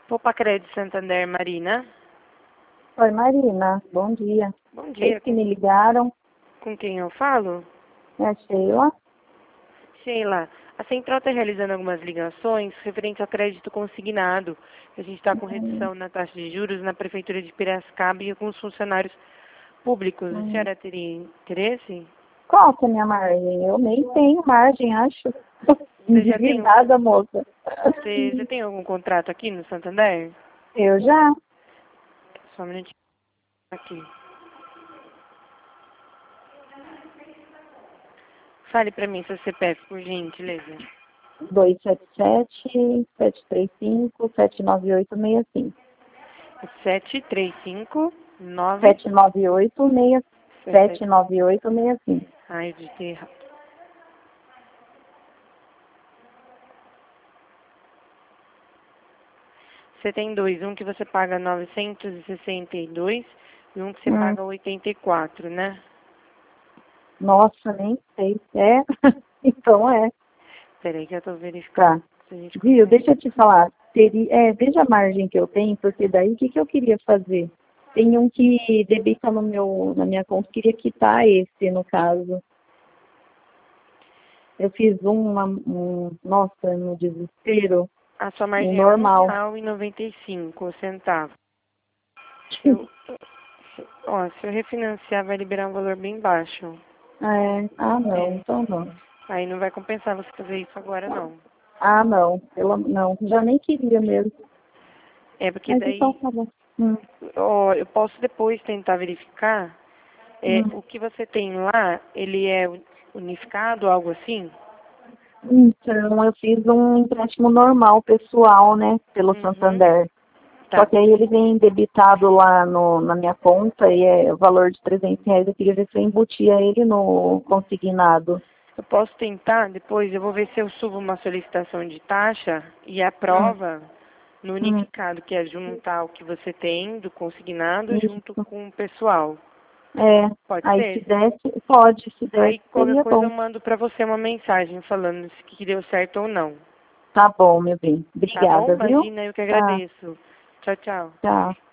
Poupa Crédito Santander, Marina. Oi, Marina. Bom dia. Bom dia. Eles que me ligaram. Com quem eu falo? É a Sheila. Sheila, a Central está realizando algumas ligações referente ao crédito consignado. A gente está com redução na taxa de juros na Prefeitura de Piracicaba e com os funcionários públicos. A senhora teria interesse? Qual que é a minha margem? Eu nem tenho margem, acho. Você já tem, Endividada, moça. você já tem algum contrato aqui no Santander? Eu já. Só um minutinho aqui. Fale para mim seu CPF, por gentileza. 277-735-79865. 7359 798-79865. Ai, eu digitei errado. Você tem dois, um que você paga 962 e um que você paga 84, né? Nossa, nem sei. É? Então é. Peraí que eu tô verificando. Tá. Se a gente Viu? consegue. Deixa eu te falar. Veja a margem que eu tenho, porque daí o que eu queria fazer? Tem um que debita na minha conta, queria quitar esse, no caso. Eu fiz nossa, no desespero, A sua um margem é normal. R$1,95. Se eu refinanciar, vai liberar um valor bem baixo. Não, É. então não. Aí não vai compensar você fazer isso agora, não. Não, não, já nem queria mesmo. É porque Mas então daí, tá bom. eu posso depois tentar verificar. O que você tem lá, ele é unificado, algo assim? Então, eu fiz um empréstimo normal, pessoal, né, pelo Santander. Só Tá. que aí ele vem debitado lá na minha conta e é o valor de R$300. Eu queria ver se eu embutia ele no consignado. Eu posso tentar, depois eu vou ver se eu subo uma solicitação de taxa e aprova no unificado, que é juntar o que você tem do consignado junto Isso. com o pessoal. Pode Aí se ser? desse, pode, se Aí desse, qualquer seria coisa bom. eu mando pra você uma mensagem falando se que deu certo ou não. Tá bom, meu bem. Tá bom? Obrigada, viu? Imagina, eu que Tá, agradeço. Tchau, tchau. tchau.